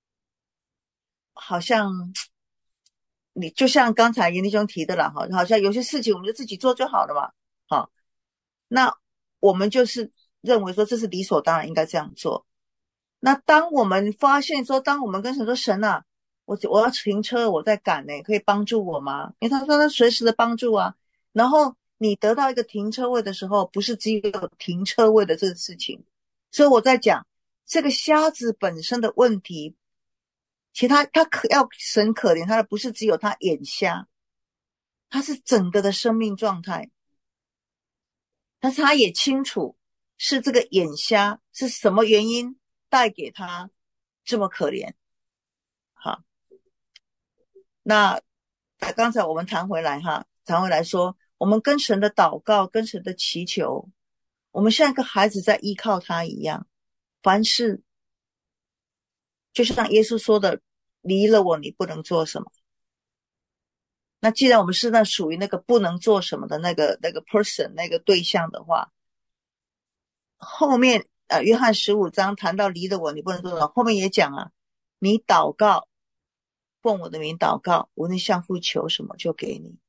A: 好像你就像刚才严弟兄提的了哈，好像有些事情我们就自己做就好了嘛，好，那我们就是认为说这是理所当然应该这样做。那当我们发现说，当我们跟神说神啊，我我要停车，我在赶呢，可以帮助我吗？因为他说他随时的帮助啊。然后你得到一个停车位的时候，不是只有停车位的这个事情。所以我在讲这个瞎子本身的问题，其实他他可要神可怜他的不是只有他眼瞎，他是整个的生命状态。但是他也清楚是这个眼瞎是什么原因带给他这么可怜。好，那刚才我们谈回来哈，谈回来说，我们跟神的祷告，跟神的祈求，我们像一个孩子在依靠他一样，凡事就像耶稣说的，离了我你不能做什么。那既然我们是那属于那个不能做什么的那个那个 person 那个对象的话，后面呃约翰十五章谈到离了我你不能做什么，后面也讲啊，你祷告奉我的名祷告，无论向父求什么就给你。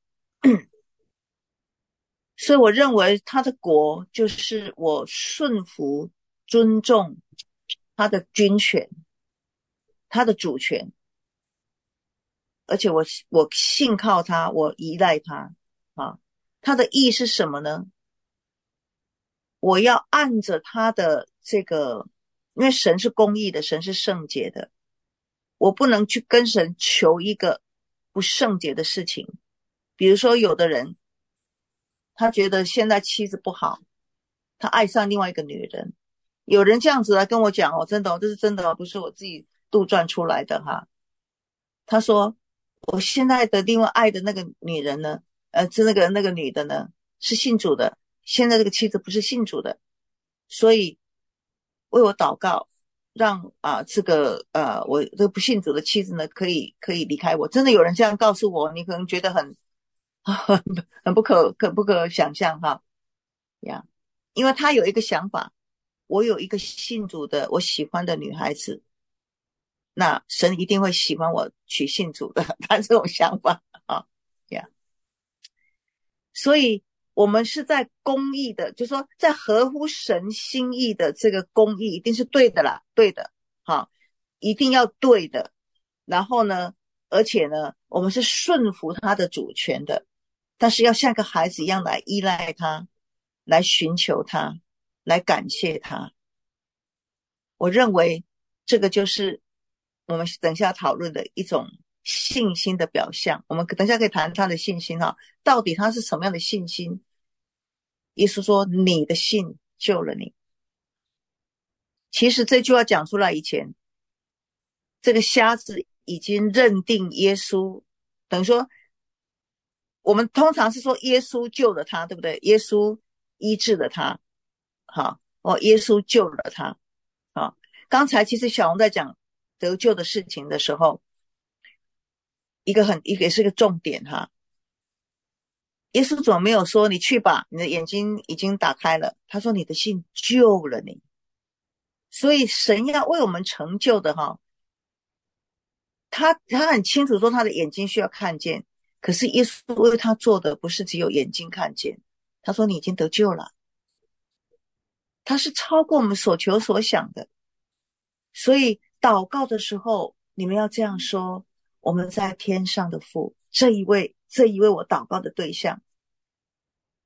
A: 所以我认为他的国就是我顺服尊重他的军权，他的主权，而且我我信靠他，我依赖他啊。他的意是什么呢？我要按着他的这个，因为神是公义的，神是圣洁的，我不能去跟神求一个不圣洁的事情。比如说有的人他觉得现在妻子不好，他爱上另外一个女人，有人这样子来跟我讲哦，真的哦，这是真的哦，不是我自己杜撰出来的哈。他说我现在的另外爱的那个女人呢，呃，是那个那个女的呢是信主的，现在这个妻子不是信主的，所以为我祷告，让啊这个呃我这个不信主的妻子呢可以可以离开我。真的有人这样告诉我，你可能觉得很很很不可可不可想象哈呀，因为他有一个想法，我有一个信主的我喜欢的女孩子，那神一定会喜欢我娶信主的，他这种想法啊呀，所以我们是在公义的，就是说在合乎神心意的这个公义一定是对的啦，对的，好，一定要对的。然后呢，而且呢，我们是顺服他的主权的，但是要像个孩子一样来依赖他，来寻求他，来感谢他。我认为这个就是我们等一下讨论的一种信心的表象。我们等一下可以谈他的信心哈，到底他是什么样的信心？耶稣说你的信救了你。其实这句话讲出来以前，这个瞎子已经认定耶稣，等于说我们通常是说耶稣救了他，对不对？耶稣医治了他，好，哦，耶稣救了他。好，刚才其实小红在讲得救的事情的时候，一个很一个也是个重点哈。耶稣怎么没有说你去吧，你的眼睛已经打开了？他说你的信救了你。所以神要为我们成就的哈，他他很清楚说他的眼睛需要看见，可是耶稣为他做的不是只有眼睛看见，他说你已经得救了，他是超过我们所求所想的。所以祷告的时候你们要这样说，我们在天上的父，这一位这一位我祷告的对象，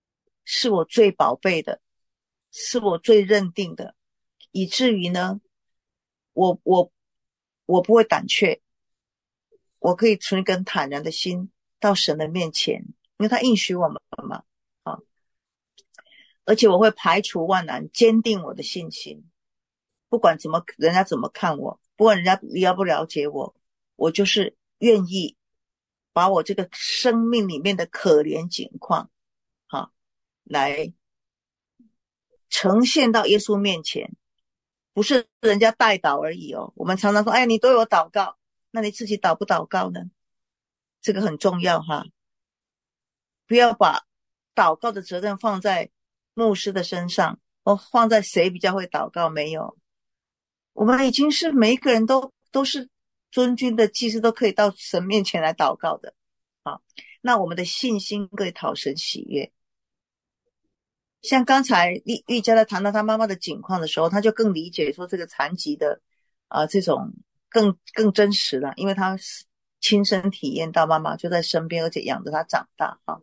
A: 是我最宝贝的，是我最认定的，以至于呢，我我我不会胆怯，我可以存一根坦然的心到神的面前，因为他应许我们嘛，啊，而且我会排除万难，坚定我的信心，不管怎么人家怎么看我，不管人家了不了解我，我就是愿意把我这个生命里面的可怜境况，啊，来呈现到耶稣面前，不是人家代祷而已哦。我们常常说，哎，你都有祷告，那你自己祷不祷告呢？这个很重要哈，不要把祷告的责任放在牧师的身上，或放在谁比较会祷告，没有。我们已经是每一个人都都是尊君的祭司，都可以到神面前来祷告的啊。那我们的信心可以讨神喜悦。像刚才玉玉佳在谈到他妈妈的境况的时候，他就更理解说这个残疾的啊、呃、这种更更真实了，因为他亲身体验到妈妈就在身边，而且养着他长大啊。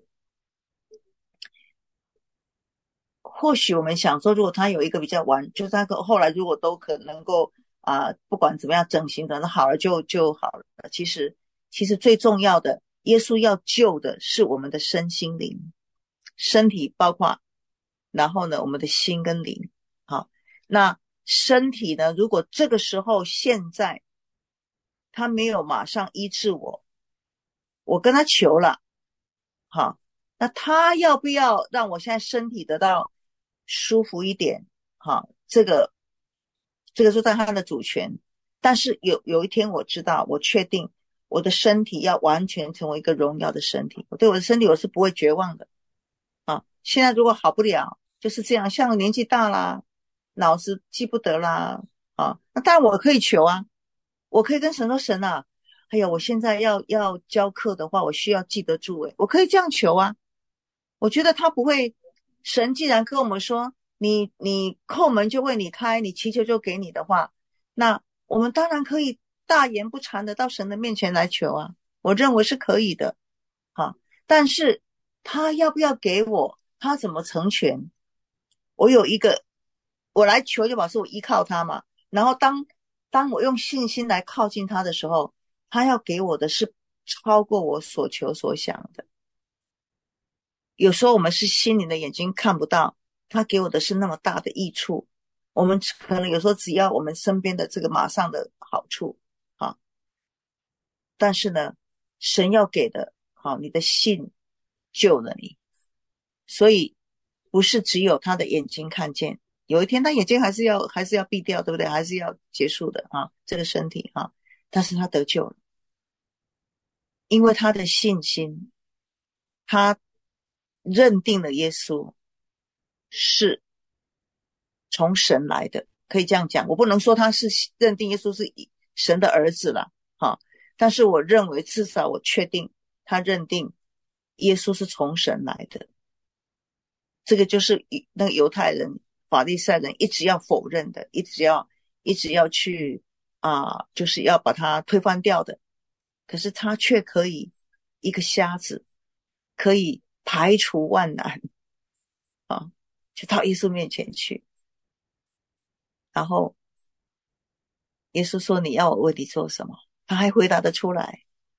A: 或许我们想说，如果他有一个比较完，就是他后来如果都可能够啊、呃，不管怎么样整形可能好了就就好了。其实其实最重要的，耶稣要救的是我们的身心灵，身体包括。然后呢，我们的心跟灵，好，那身体呢？如果这个时候现在他没有马上医治我，我跟他求了，好，那他要不要让我现在身体得到舒服一点？好，这个这个是在他的主权，但是有有一天我知道，我确定我的身体要完全成为一个荣耀的身体，我对我的身体我是不会绝望的啊。现在如果好不了。就是这样，像年纪大啦，脑子记不得啦，啊，那当然我可以求啊，我可以跟神说神啊，哎呀，我现在要要教课的话，我需要记得住诶，我可以这样求啊。我觉得他不会，神既然跟我们说，你你叩门就为你开，你祈求就给你的话，那我们当然可以大言不惭的到神的面前来求啊，我认为是可以的，好，但是他要不要给我，他怎么成全？我有一个，我来求就表示我依靠他嘛。然后当当我用信心来靠近他的时候，他要给我的是超过我所求所想的。有时候我们是心灵的眼睛看不到，他给我的是那么大的益处。我们可能有时候只要我们身边的这个马上的好处，啊，但是呢，神要给的，好，你的信救了你，所以。不是只有他的眼睛看见，有一天他眼睛还是要还是要闭掉，对不对？还是要结束的啊，这个身体啊，但是他得救了，因为他的信心，他认定了耶稣是从神来的，可以这样讲。我不能说他是认定耶稣是神的儿子了，啊，但是我认为至少我确定他认定耶稣是从神来的。这个就是那个犹太人法利赛人一直要否认的，一直要一直要去啊、呃，就是要把它推翻掉的。可是他却可以一个瞎子可以排除万难啊，就到耶稣面前去，然后耶稣说你要我为你做什么，他还回答得出来。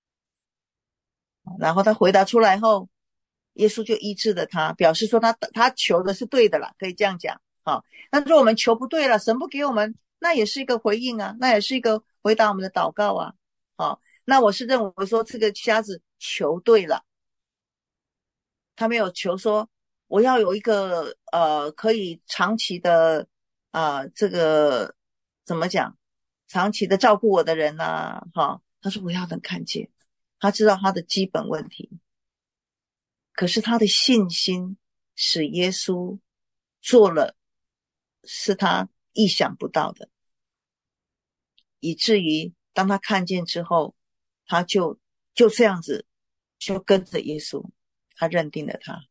A: 然后他回答出来后，耶稣就医治了他，表示说他他求的是对的啦，可以这样讲啊。那如果我们求不对了，神不给我们，那也是一个回应啊，那也是一个回答我们的祷告啊。好，那我是认为说这个瞎子求对了，他没有求说我要有一个呃可以长期的啊、呃、这个怎么讲，长期的照顾我的人啊，哈，他说我要能看见，他知道他的基本问题。可是他的信心使耶稣做了是他意想不到的，以至于当他看见之后，他就就这样子就跟着耶稣，他认定了他。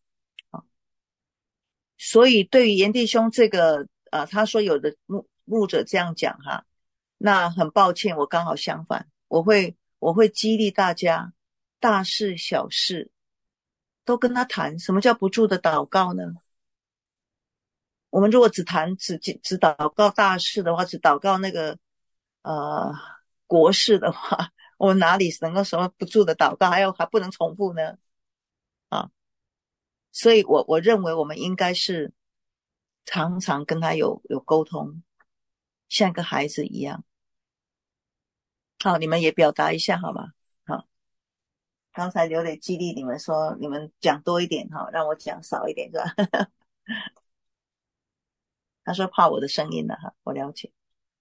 A: 所以对于严弟兄这个呃，他说有的牧牧者这样讲哈，那很抱歉，我刚好相反，我会我会激励大家，大事小事都跟他谈。什么叫不住的祷告呢？ 我们如果只谈只只祷告大事的话，只祷告那个呃国事的话，我们哪里能够什么不住的祷告，还有还不能重复呢？啊，所以我我认为我们应该是常常跟他有有沟通，像一个孩子一样。好，你们也表达一下好吗？好，刚才有点激励你们说你们讲多一点哈，让我讲少一点是吧？他说怕我的声音了哈，我了解。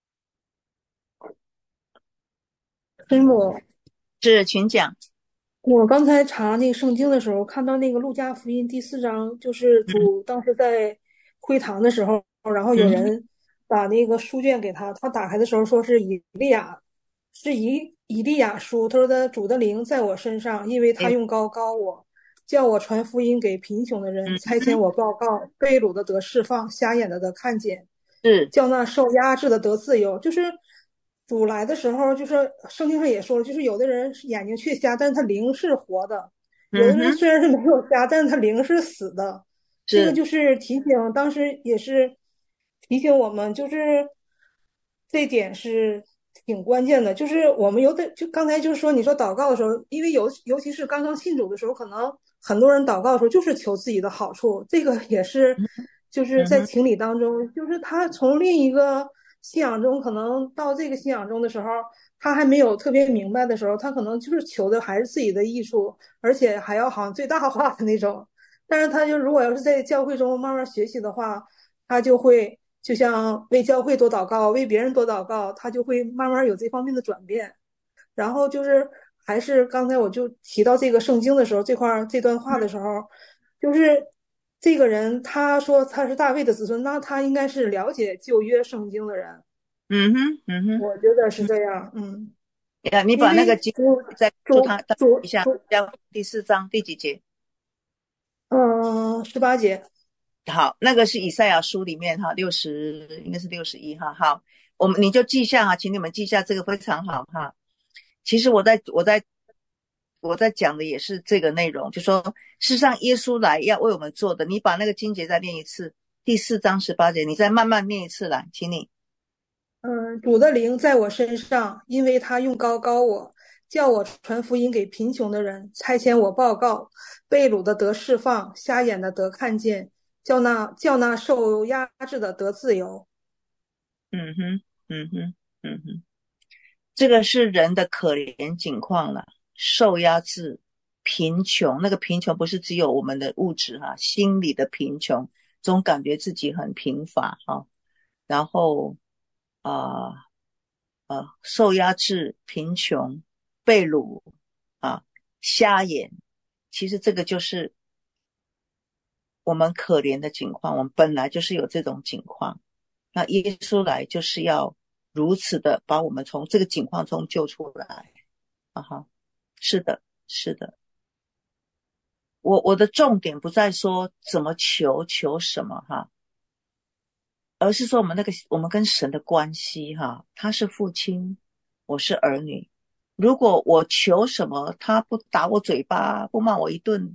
H: 师母，
A: 是，请讲。
H: 我刚才查那个圣经的时候，看到那个路加福音第四章，就是主当时在会堂的时候，然后有人把那个书卷给他，他打开的时候说是以利亚，是以以利亚书。他说的主的灵在我身上，因为他用膏膏我，叫我传福音给贫穷的人，差遣我报告被掳的得释放，瞎眼的得看见，
A: 是
H: 叫那受压制的得自由。就是主来的时候，就是圣经上也说了，就是有的人眼睛却瞎，但是他灵是活的；有的人虽然是没有瞎，但是他灵是死的。这个就是提醒，当时也是提醒我们，就是这点是挺关键的。就是我们有的就刚才就是说，你说祷告的时候，因为尤尤其是刚刚信主的时候，可能很多人祷告的时候就是求自己的好处，这个也是就是在情理当中，就是他从另一个信仰中可能到这个信仰中的时候，他还没有特别明白的时候，他可能就是求的还是自己的益处，而且还要好像最大化的那种。但是他就如果要是在教会中慢慢学习的话，他就会就像为教会多祷告，为别人多祷告，他就会慢慢有这方面的转变。然后就是还是刚才我就提到这个圣经的时候，这块这段话的时候，就是这个人他说他是大卫的子孙，那他应该是了解旧约圣经的人。
A: 嗯哼，嗯哼，
H: 我觉得是这样。嗯，
A: 呀，你把那个经再说他一下，第四章第几节？
H: 嗯，十八节。
A: 好，那个是以赛亚书里面哈，六十应该是六十一哈。好，我们你就记下哈，请你们记下，这个非常好哈。其实我在我在我在讲的也是这个内容，就说事实上耶稣来要为我们做的。你把那个经节再念一次，第四章十八节，你再慢慢念一次来，请你。
H: 嗯，主的灵在我身上，因为他用膏膏我，叫我传福音给贫穷的人，差遣我报告被掳的得释放，瞎眼的得看见，叫那叫那受压制的得自由。
A: 嗯哼，嗯哼，嗯哼，这个是人的可怜境况了，受压制、贫穷。那个贫穷不是只有我们的物质哈、啊，心理的贫穷，总感觉自己很贫乏哈、啊，然后啊呃，呃受压制、贫穷、被掳啊、瞎眼，其实这个就是我们可怜的境况，我们本来就是有这种境况。那耶稣来就是要如此的把我们从这个境况中救出来啊哈，是的，是的。我我的重点不在说怎么求求什么哈，而是说我们那个我们跟神的关系哈，他是父亲，我是儿女。如果我求什么，他不打我嘴巴，不骂我一顿，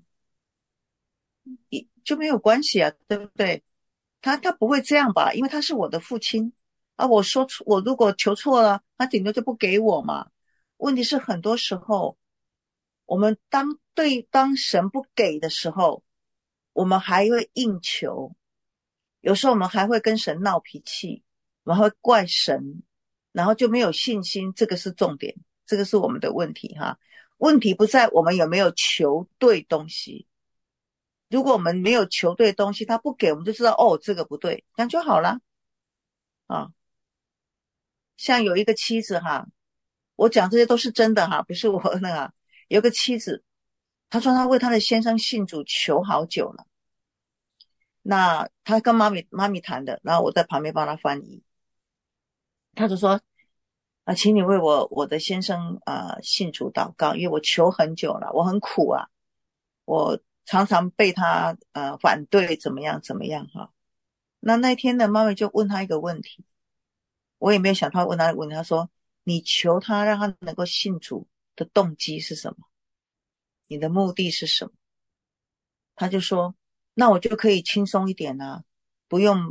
A: 就没有关系啊，对不对？他他不会这样吧？因为他是我的父亲啊，我说错，我如果求错了，他顶多就不给我嘛。问题是很多时候，我们当对当神不给的时候，我们还会硬求，有时候我们还会跟神闹脾气，我们会怪神，然后就没有信心。这个是重点，这个是我们的问题哈。问题不在我们有没有求对东西。如果我们没有求对东西，他不给，我们就知道哦，这个不对，这样就好了啊。像有一个妻子哈，我讲这些都是真的哈，不是我那个。有个妻子，她说她为她的先生信主求好久了，那她跟妈咪妈咪谈的，然后我在旁边帮她翻译。她就说啊，请你为我我的先生啊、呃、信主祷告，因为我求很久了，我很苦啊，我常常被他呃反对，怎么样怎么样哈。那那天呢，妈妈就问他一个问题，我也没有想他问他一个问题，他说你求他让他能够信主的动机是什么？你的目的是什么？他就说那我就可以轻松一点啊，不用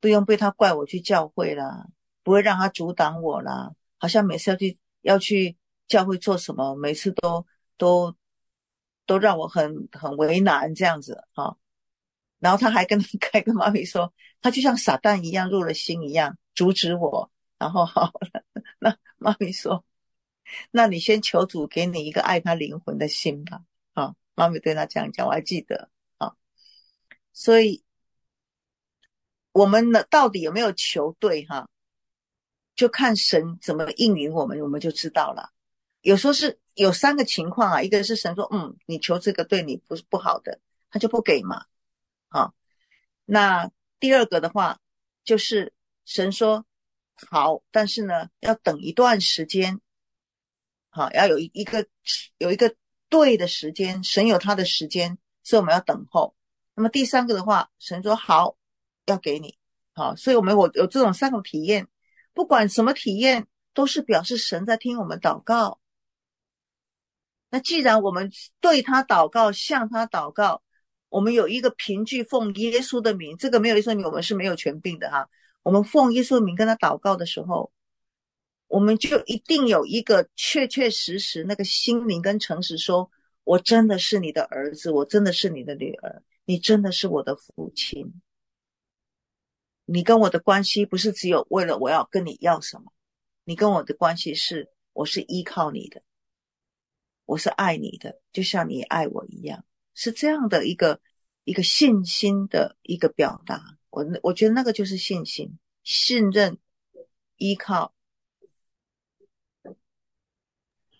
A: 不用被他怪我去教会啦，不会让他阻挡我啦，好像每次要去要去教会做什么，每次都都都让我很很为难这样子啊。然后他还跟还跟妈咪说，他就像撒旦一样入了心一样阻止我。然后好了，那妈咪说，那你先求主给你一个爱他灵魂的心吧。啊，妈咪对他这样讲，我还记得啊。所以我们呢到底有没有求对哈，就看神怎么应允我们，我们就知道了。有时候是有三个情况啊，一个是神说，嗯，你求这个对你不是不好的，他就不给嘛。啊，那第二个的话就是神说好，但是呢要等一段时间，好，要有一个有一个对的时间，神有他的时间，所以我们要等候。那么第三个的话，神说好，要给你。好，所以我们有有这种三种体验，不管什么体验都是表示神在听我们祷告。那既然我们对他祷告，向他祷告，我们有一个凭据奉耶稣的名，这个没有耶稣的名我们是没有权柄的哈。我们奉耶稣的名跟他祷告的时候，我们就一定有一个确确实实那个心灵跟诚实说，我真的是你的儿子，我真的是你的女儿，你真的是我的父亲。你跟我的关系不是只有为了我要跟你要什么，你跟我的关系是我是依靠你的，我是爱你的，就像你爱我一样，是这样的一个一个信心的一个表达。我我觉得那个就是信心，信任、依靠